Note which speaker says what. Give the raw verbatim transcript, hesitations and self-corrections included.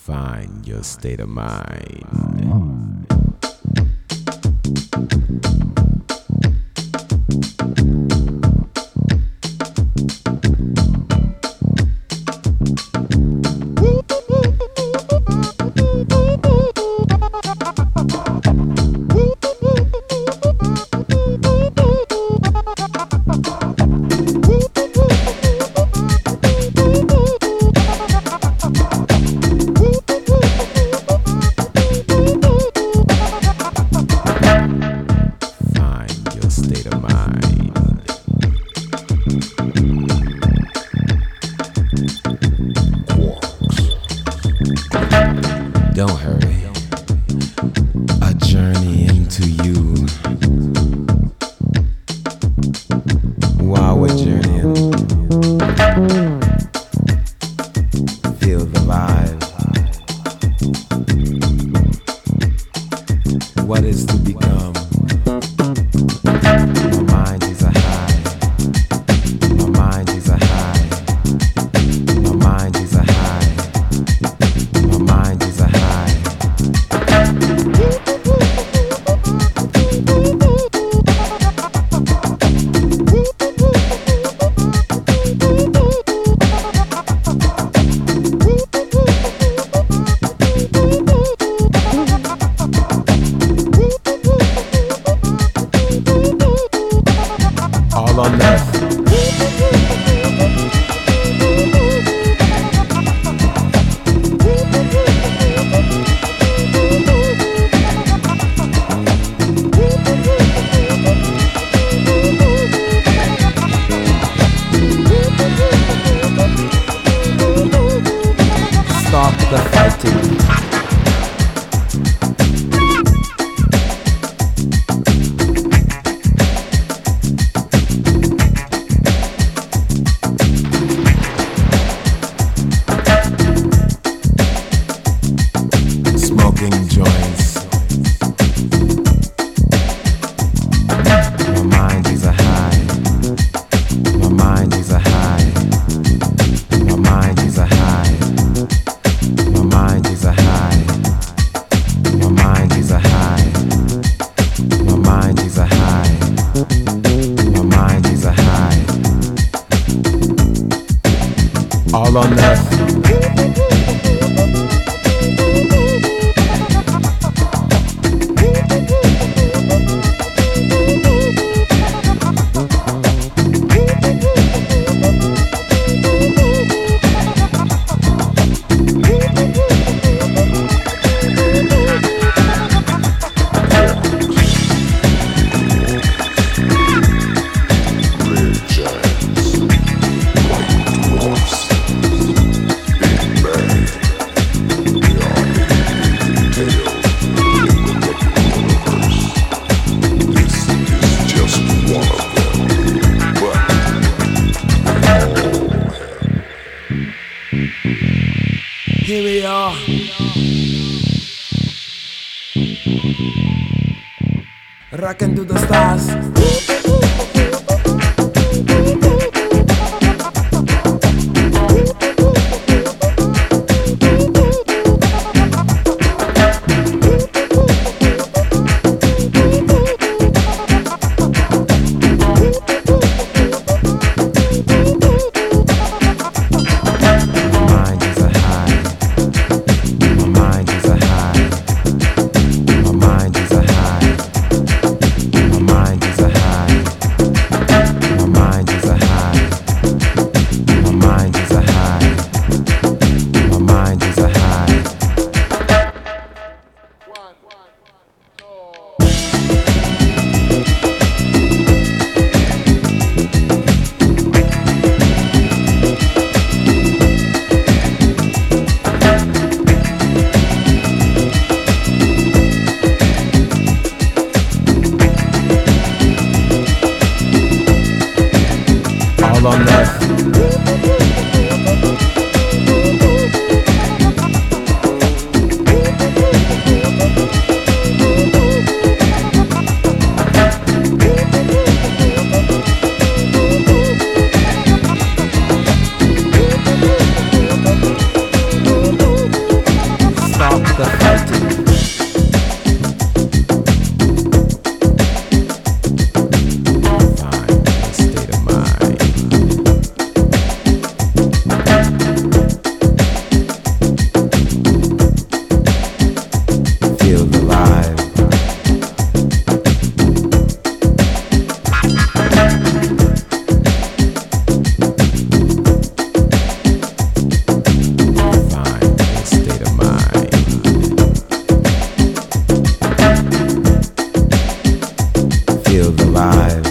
Speaker 1: Find your state of mind. State of mind. Don't hurry. A journey into you. While we're journeying, feel the vibe. What is to become? My mind is a high. My mind is a high. My mind is a high. My mind is a high. All on left. Stop the fighting. Smoking joints. My mind is a high. My mind is a high. My mind is a high. My mind is a high. My mind is a high. My mind is a high. My mind is a high. All on left. Here we are. Rockin' to the stars. My mind is a high.
Speaker 2: the fighting.
Speaker 1: Find the state of mind. Feel the vibe. Find the state of mind. Feel the vibe.